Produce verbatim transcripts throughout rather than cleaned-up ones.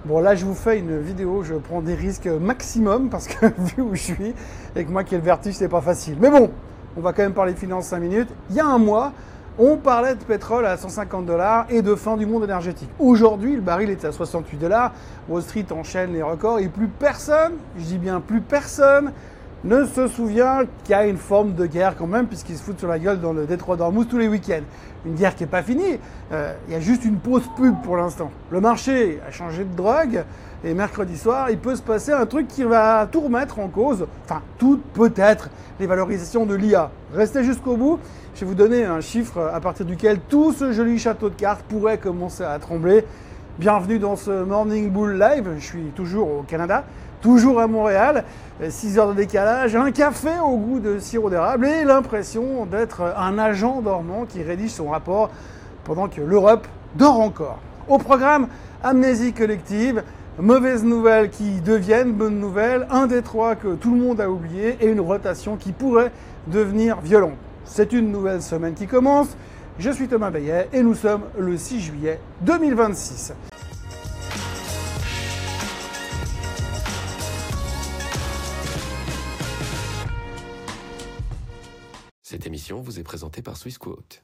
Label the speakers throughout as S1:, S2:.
S1: Bon, là, je vous fais une vidéo, je prends des risques maximum parce que vu où je suis et que moi qui ai le vertige, c'est pas facile. Mais bon, on va quand même parler finance cinq minutes. Il y a un mois, on parlait de pétrole à cent cinquante dollars et de fin du monde énergétique. Aujourd'hui, le baril est à soixante-huit dollars. Wall Street enchaîne les records et plus personne, je dis bien plus personne, ne se souvient qu'il y a une forme de guerre quand même, puisqu'ils se foutent sur la gueule dans le détroit d'Ormuz tous les week-ends. Une guerre qui n'est pas finie, euh, il y a juste une pause pub pour l'instant. Le marché a changé de drogue, et mercredi soir, il peut se passer un truc qui va tout remettre en cause, enfin tout peut-être, les valorisations de l'I A. Restez jusqu'au bout, je vais vous donner un chiffre à partir duquel tout ce joli château de cartes pourrait commencer à trembler. Bienvenue dans ce Morning Bull Live, je suis toujours au Canada, toujours à Montréal, six heures de décalage, un café au goût de sirop d'érable et l'impression d'être un agent dormant qui rédige son rapport pendant que l'Europe dort encore. Au programme, amnésie collective, mauvaises nouvelles qui deviennent bonnes nouvelles, un détroit que tout le monde a oublié et une rotation qui pourrait devenir violente. C'est une nouvelle semaine qui commence. Je suis Thomas Bayet et nous sommes le six juillet deux mille vingt-six.
S2: Cette émission vous est présentée par Swissquote.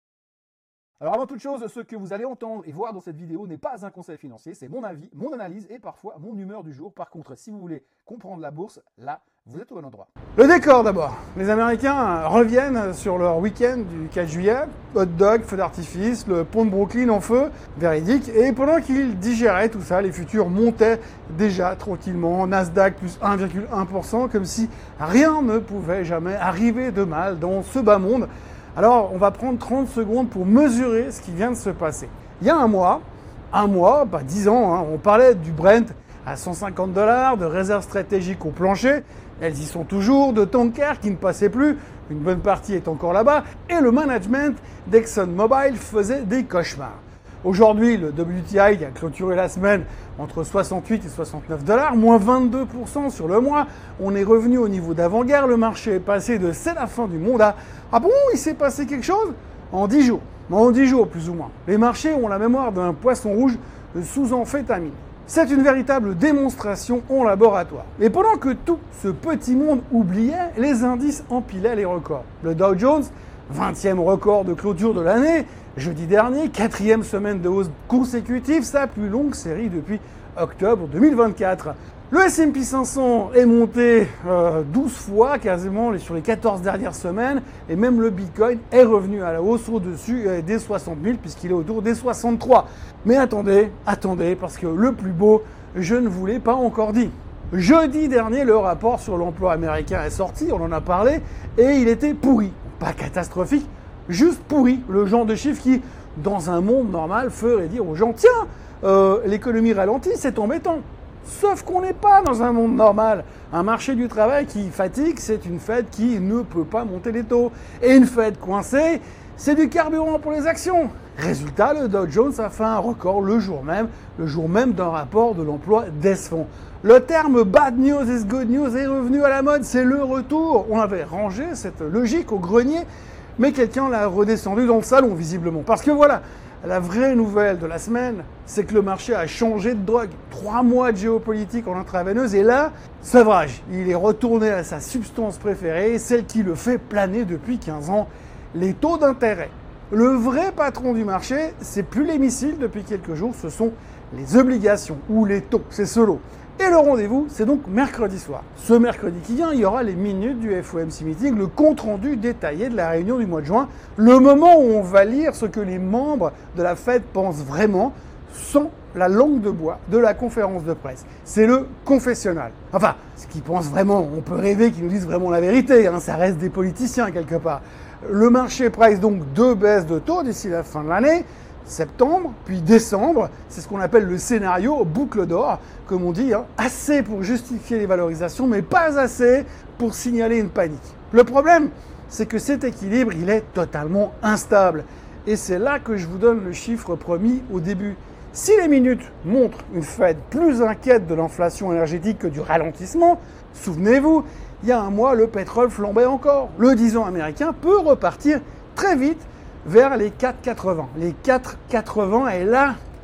S1: Alors avant toute chose, ce que vous allez entendre et voir dans cette vidéo n'est pas un conseil financier, c'est mon avis, mon analyse et parfois mon humeur du jour. Par contre, si vous voulez comprendre la bourse, là, vous êtes au bon endroit. Le décor d'abord. Les Américains reviennent sur leur week-end du quatre juillet. Hot dog, feu d'artifice, le pont de Brooklyn en feu, véridique. Et pendant qu'ils digéraient tout ça, les futurs montaient déjà tranquillement. Nasdaq plus un virgule un pour cent, comme si rien ne pouvait jamais arriver de mal dans ce bas monde. Alors, on va prendre trente secondes pour mesurer ce qui vient de se passer. Il y a un mois, un mois, pas dix ans, hein, on parlait du Brent à cent cinquante dollars, de réserves stratégiques au plancher. Elles y sont toujours, de tankers qui ne passaient plus, une bonne partie est encore là-bas, et le management d'ExxonMobil faisait des cauchemars. Aujourd'hui, le W T I a clôturé la semaine entre soixante-huit et soixante-neuf dollars, moins vingt-deux pour cent sur le mois. On est revenu au niveau d'avant-guerre. Le marché est passé de c'est la fin du monde à ah bon, il s'est passé quelque chose en dix jours. En dix jours, plus ou moins. Les marchés ont la mémoire d'un poisson rouge sous amphétamine. C'est une véritable démonstration en laboratoire. Et pendant que tout ce petit monde oubliait, les indices empilaient les records. Le Dow Jones, vingtième record de clôture de l'année, jeudi dernier, quatrième semaine de hausse consécutive, sa plus longue série depuis octobre deux mille vingt-quatre. Le S and P cinq cents est monté euh, douze fois quasiment sur les quatorze dernières semaines et même le Bitcoin est revenu à la hausse au-dessus euh, des soixante mille puisqu'il est autour des soixante-trois. Mais attendez, attendez, parce que le plus beau, je ne vous l'ai pas encore dit. Jeudi dernier, le rapport sur l'emploi américain est sorti, on en a parlé, et il était pourri. Pas catastrophique, juste pourri. Le genre de chiffre qui, dans un monde normal, ferait dire aux gens « Tiens, euh, l'économie ralentit, c'est embêtant ». Sauf qu'on n'est pas dans un monde normal. Un marché du travail qui fatigue, c'est une Fed qui ne peut pas monter les taux. Et une Fed coincée, c'est du carburant pour les actions. Résultat, le Dow Jones a fait un record le jour même, le jour même d'un rapport de l'emploi d'Esfond. Le terme « bad news is good news » est revenu à la mode, c'est le retour. On avait rangé cette logique au grenier, mais quelqu'un l'a redescendu dans le salon, visiblement. Parce que voilà, la vraie nouvelle de la semaine, c'est que le marché a changé de drogue. Trois mois de géopolitique en intraveineuse, et là, sevrage. Il est retourné à sa substance préférée, celle qui le fait planer depuis quinze ans, les taux d'intérêt. Le vrai patron du marché, c'est plus les missiles depuis quelques jours, ce sont les obligations ou les taux, c'est solo. Et le rendez-vous, c'est donc mercredi soir. Ce mercredi qui vient, il y aura les minutes du F O M C Meeting, le compte-rendu détaillé de la réunion du mois de juin, le moment où on va lire ce que les membres de la Fed pensent vraiment, sans la langue de bois de la conférence de presse. C'est le confessionnal. Enfin, ce qu'ils pensent vraiment, on peut rêver qu'ils nous disent vraiment la vérité, hein, ça reste des politiciens quelque part. Le marché price donc deux baisses de taux d'ici la fin de l'année, septembre, puis décembre, c'est ce qu'on appelle le scénario boucle d'or, comme on dit, hein, assez pour justifier les valorisations, mais pas assez pour signaler une panique. Le problème, c'est que cet équilibre, il est totalement instable. Et c'est là que je vous donne le chiffre promis au début. Si les minutes montrent une Fed plus inquiète de l'inflation énergétique que du ralentissement, souvenez-vous, il y a un mois, le pétrole flambait encore. Le dix ans américain peut repartir très vite vers les quatre quatre-vingts. Les quatre quatre-vingts, et là,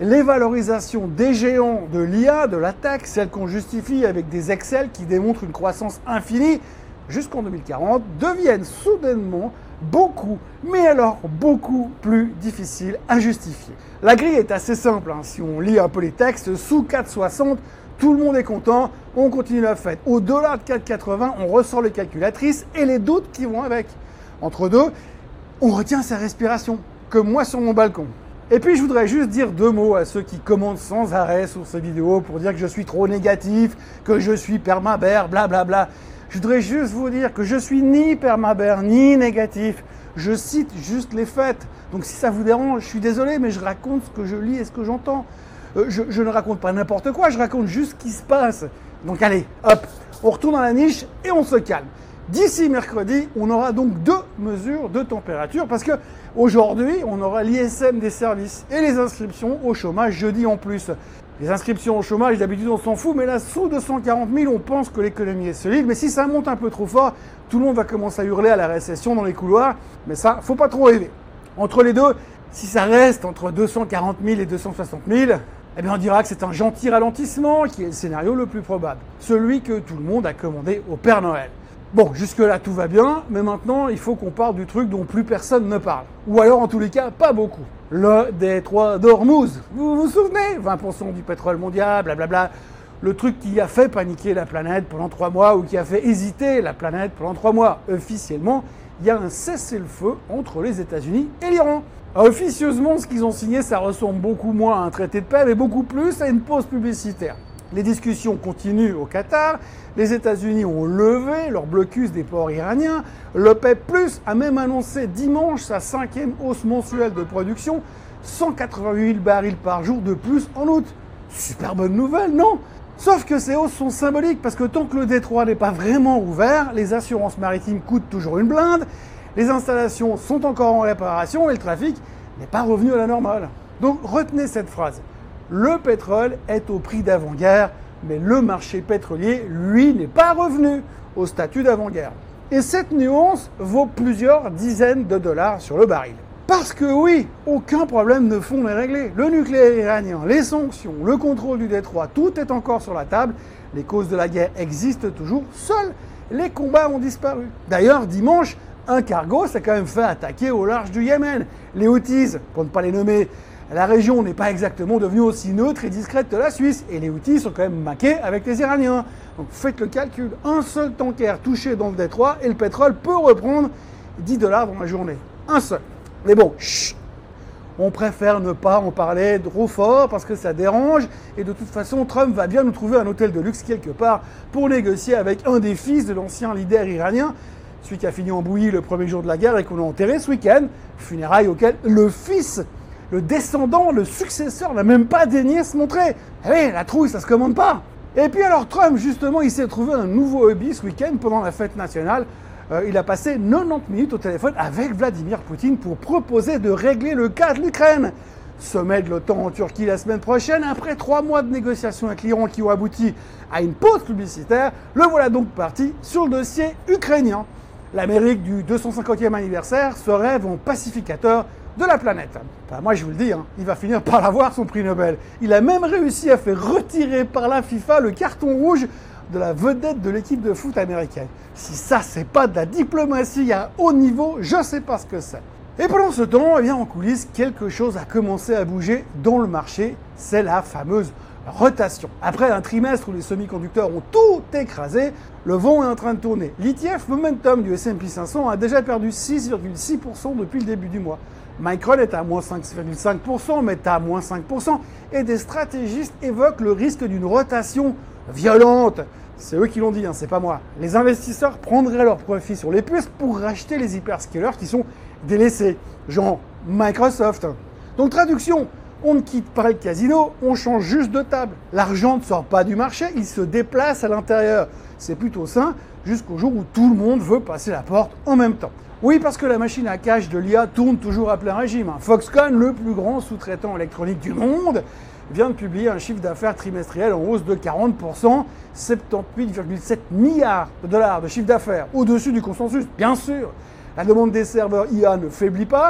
S1: les valorisations des géants de l'I A, de la tech, celles qu'on justifie avec des Excel qui démontrent une croissance infinie jusqu'en deux mille quarante, deviennent soudainement beaucoup, mais alors beaucoup plus difficiles à justifier. La grille est assez simple, hein. Si on lit un peu les textes, sous quatre virgule soixante, tout le monde est content, on continue la fête. Au-delà de quatre virgule quatre-vingts, on ressort les calculatrices et les doutes qui vont avec. Entre deux, on retient sa respiration, comme moi sur mon balcon. Et puis je voudrais juste dire deux mots à ceux qui commentent sans arrêt sur ces vidéos pour dire que je suis trop négatif, que je suis permabère, blablabla. Je voudrais juste vous dire que je suis ni permabère ni négatif. Je cite juste les faits. Donc si ça vous dérange, je suis désolé, mais je raconte ce que je lis et ce que j'entends. Euh, je, je ne raconte pas n'importe quoi, je raconte juste ce qui se passe. Donc allez, hop, on retourne dans la niche et on se calme. D'ici mercredi, on aura donc deux mesures de température parce que aujourd'hui, on aura l'I S M des services et les inscriptions au chômage jeudi en plus. Les inscriptions au chômage, d'habitude, on s'en fout, mais là, sous deux cent quarante mille, on pense que l'économie est solide. Mais si ça monte un peu trop fort, tout le monde va commencer à hurler à la récession dans les couloirs. Mais ça, faut pas trop rêver. Entre les deux, si ça reste entre deux cent quarante mille et deux cent soixante mille, eh bien, on dira que c'est un gentil ralentissement qui est le scénario le plus probable. Celui que tout le monde a commandé au Père Noël. Bon, jusque-là, tout va bien, mais maintenant, il faut qu'on parle du truc dont plus personne ne parle. Ou alors, en tous les cas, pas beaucoup. Le détroit d'Ormuz. Vous vous souvenez? vingt pour cent du pétrole mondial, blablabla. Le truc qui a fait paniquer la planète pendant trois mois ou qui a fait hésiter la planète pendant trois mois. Officiellement, il y a un cessez-le-feu entre les États-Unis et l'Iran. Officieusement, ce qu'ils ont signé, ça ressemble beaucoup moins à un traité de paix, mais beaucoup plus à une pause publicitaire. Les discussions continuent au Qatar, les États-Unis ont levé leur blocus des ports iraniens, l'OPEP plus a même annoncé dimanche sa cinquième hausse mensuelle de production, cent quatre-vingt-huit mille barils par jour de plus en août. Super bonne nouvelle, non? Sauf que ces hausses sont symboliques parce que tant que le détroit n'est pas vraiment ouvert, les assurances maritimes coûtent toujours une blinde, les installations sont encore en réparation et le trafic n'est pas revenu à la normale. Donc retenez cette phrase. Le pétrole est au prix d'avant-guerre, mais le marché pétrolier, lui, n'est pas revenu au statut d'avant-guerre. Et cette nuance vaut plusieurs dizaines de dollars sur le baril. Parce que oui, aucun problème de fond n'est réglé. Le nucléaire iranien, les sanctions, le contrôle du détroit, tout est encore sur la table. Les causes de la guerre existent toujours. Seuls les combats ont disparu. D'ailleurs, dimanche, un cargo s'est quand même fait attaquer au large du Yémen. Les Houthis, pour ne pas les nommer, la région n'est pas exactement devenue aussi neutre et discrète que la Suisse. Et les Houthis sont quand même maqués avec les Iraniens. Donc faites le calcul. Un seul tanker touché dans le détroit et le pétrole peut reprendre dix dollars dans la journée. Un seul. Mais bon, chut, on préfère ne pas en parler trop fort parce que ça dérange. Et de toute façon, Trump va bien nous trouver un hôtel de luxe quelque part pour négocier avec un des fils de l'ancien leader iranien, celui qui a fini en bouillie le premier jour de la guerre et qu'on a enterré ce week-end. Funérailles auxquelles le fils, le descendant, le successeur n'a même pas daigné se montrer. Eh oui, la trouille, ça se commande pas. Et puis alors Trump, justement, il s'est trouvé un nouveau hobby ce week-end pendant la fête nationale. Euh, il a passé quatre-vingt-dix minutes au téléphone avec Vladimir Poutine pour proposer de régler le cas de l'Ukraine. Sommet de l'OTAN en Turquie la semaine prochaine. Après trois mois de négociations avec l'Iran qui ont abouti à une pause publicitaire, le voilà donc parti sur le dossier ukrainien. L'Amérique du deux cent cinquantième anniversaire se rêve en pacificateur de la planète. Enfin, moi je vous le dis, hein, il va finir par avoir son prix Nobel. Il a même réussi à faire retirer par la FIFA le carton rouge de la vedette de l'équipe de foot américaine. Si ça, c'est pas de la diplomatie à haut niveau, je sais pas ce que c'est. Et pendant ce temps, eh bien, en coulisses, quelque chose a commencé à bouger dans le marché, c'est la fameuse rotation. Après un trimestre où les semi-conducteurs ont tout écrasé, le vent est en train de tourner. L'E T F Momentum du S and P cinq cents a déjà perdu six virgule six pour cent depuis le début du mois. Micron est à moins cinq virgule cinq pour cent, Meta à moins cinq pour cent, et des stratégistes évoquent le risque d'une rotation violente. C'est eux qui l'ont dit, hein, c'est pas moi. Les investisseurs prendraient leur profit sur les puces pour racheter les hyperscalers qui sont délaissés, genre Microsoft. Donc traduction, on ne quitte pas le casino, on change juste de table. L'argent ne sort pas du marché, il se déplace à l'intérieur. C'est plutôt sain, jusqu'au jour où tout le monde veut passer la porte en même temps. Oui, parce que la machine à cash de l'I A tourne toujours à plein régime. Foxconn, le plus grand sous-traitant électronique du monde, vient de publier un chiffre d'affaires trimestriel en hausse de quarante pour cent, soixante-dix-huit virgule sept milliards de dollars de chiffre d'affaires, au-dessus du consensus, bien sûr. La demande des serveurs I A ne faiblit pas,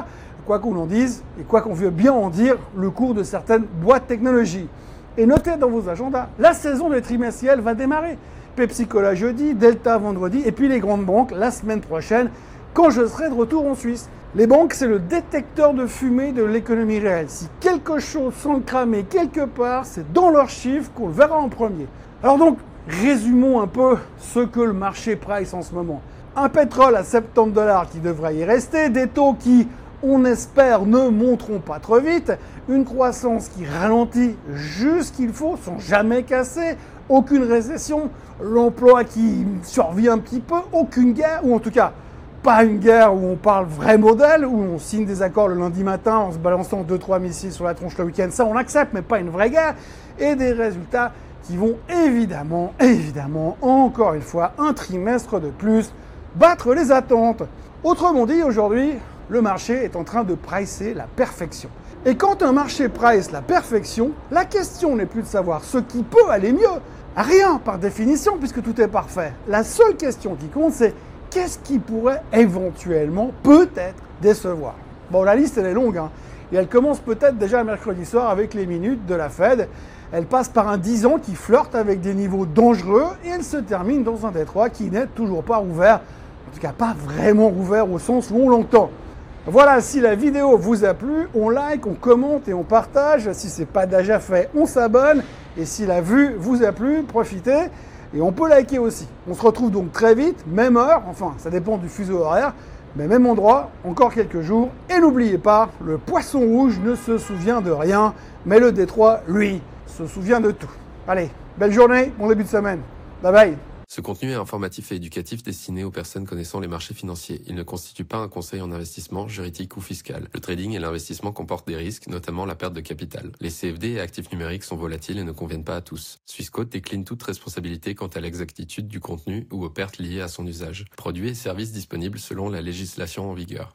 S1: quoi qu'on en dise et quoi qu'on veuille bien en dire, le cours de certaines boîtes technologie. Et notez dans vos agendas, la saison des trimestriels va démarrer. Pepsi Cola jeudi, Delta vendredi, et puis les grandes banques la semaine prochaine, quand je serai de retour en Suisse. Les banques, c'est le détecteur de fumée de l'économie réelle. Si quelque chose semble cramer quelque part, c'est dans leurs chiffres qu'on le verra en premier. Alors donc, résumons un peu ce que le marché price en ce moment. Un pétrole à soixante-dix dollars qui devrait y rester, des taux qui, on espère, ne monteront pas trop vite, une croissance qui ralentit juste ce qu'il faut, sans jamais casser, aucune récession, l'emploi qui survit un petit peu, aucune guerre, ou en tout cas, pas une guerre où on parle vrai modèle, où on signe des accords le lundi matin en se balançant deux trois missiles sur la tronche le week-end, ça on accepte, mais pas une vraie guerre, et des résultats qui vont évidemment, évidemment, encore une fois, un trimestre de plus, battre les attentes. Autrement dit, aujourd'hui, le marché est en train de pricer la perfection. Et quand un marché price la perfection, la question n'est plus de savoir ce qui peut aller mieux. Rien par définition, puisque tout est parfait. La seule question qui compte, c'est qu'est-ce qui pourrait éventuellement, peut-être, décevoir. Bon, la liste, elle est longue, hein, et elle commence peut-être déjà mercredi soir avec les minutes de la Fed. Elle passe par un dix ans qui flirte avec des niveaux dangereux, et elle se termine dans un détroit qui n'est toujours pas ouvert, en tout cas pas vraiment ouvert au sens où on l'entend. Voilà, si la vidéo vous a plu, on like, on commente et on partage. Si ce n'est pas déjà fait, on s'abonne. Et si la vue vous a plu, profitez. Et on peut liker aussi. On se retrouve donc très vite, même heure, enfin ça dépend du fuseau horaire, mais même endroit, encore quelques jours. Et n'oubliez pas, le poisson rouge ne se souvient de rien, mais le détroit, lui, se souvient de tout. Allez, belle journée, bon début de semaine. Bye bye.
S2: Ce contenu est informatif et éducatif destiné aux personnes connaissant les marchés financiers. Il ne constitue pas un conseil en investissement, juridique ou fiscal. Le trading et l'investissement comportent des risques, notamment la perte de capital. Les C F D et actifs numériques sont volatiles et ne conviennent pas à tous. Swissquote décline toute responsabilité quant à l'exactitude du contenu ou aux pertes liées à son usage. Produits et services disponibles selon la législation en vigueur.